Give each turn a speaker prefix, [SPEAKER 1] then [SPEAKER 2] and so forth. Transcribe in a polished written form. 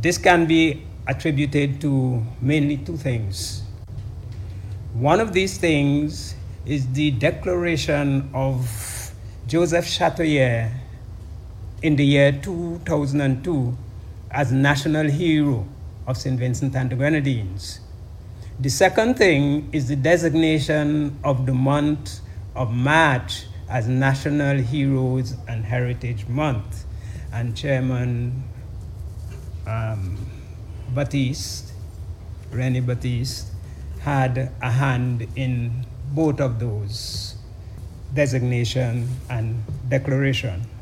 [SPEAKER 1] This can be attributed to mainly two things. One of these things is the declaration of Joseph Chatoyer in the year 2002 as National Hero of St. Vincent and the Grenadines. The second thing is the designation of the month of March as National Heroes and Heritage Month. And Chairman Batiste, René Batiste, had a hand in both of those, designation and declaration.